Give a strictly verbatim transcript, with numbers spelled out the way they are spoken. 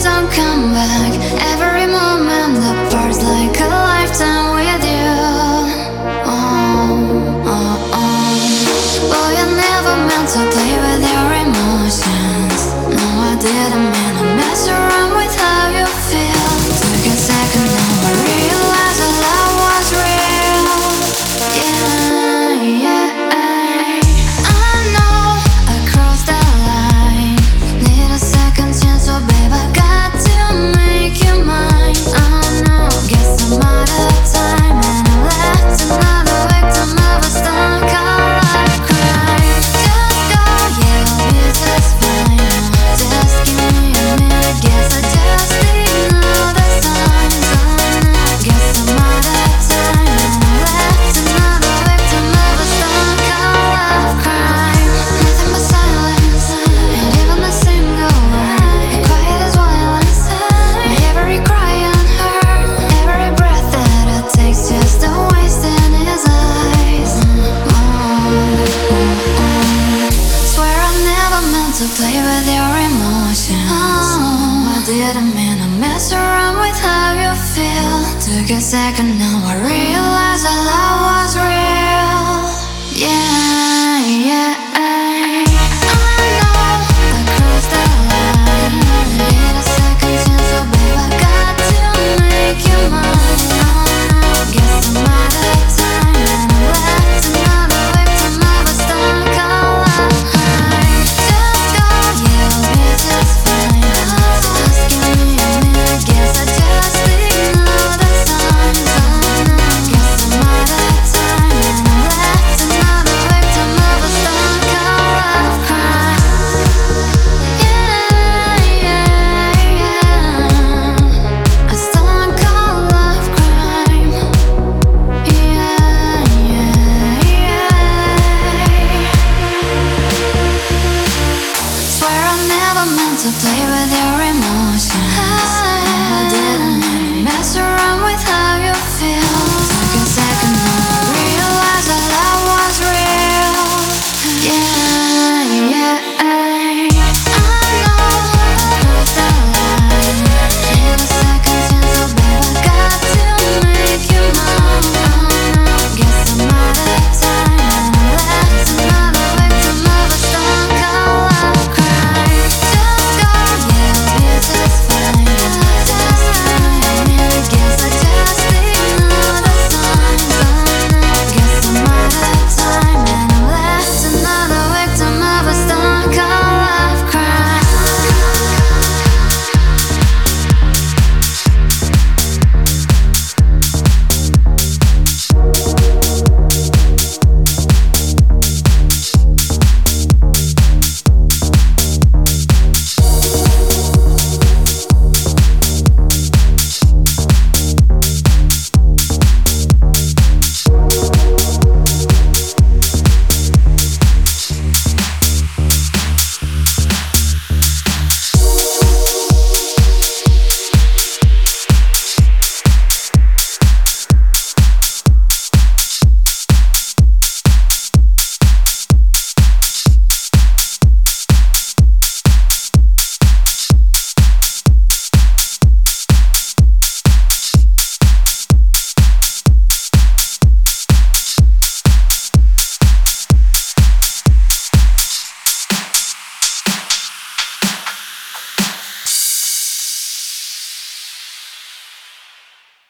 don't come back. Every moment that parts like a lifetime with you. Oh, oh, oh. Boy, I never meant to play with your emotions. No, I didn't mean to mess around with how you feel. Took a second, now I realize that love was real. Yeah, yeah. I know I crossed the line. Need a second chance, so babe, I got to make you mine. I know, guess I'm out of time, and I'm left another victim of a stuck life crime. Just go, yeah, I'll be just fine. Just give me a minute, guess I just ignore the signs. I know, guess I'm out of time, and I'm left another victim of a stuck life crime. Nothing but silence, and even a single word. Quiet as violence. My every cry unheard, every breath that I take's just a waste in his eyes. Oh, oh, oh. Swear I never meant to play with your emotions. Oh, I didn't mean to mess around with how you feel. Took a second, now I realize I lied.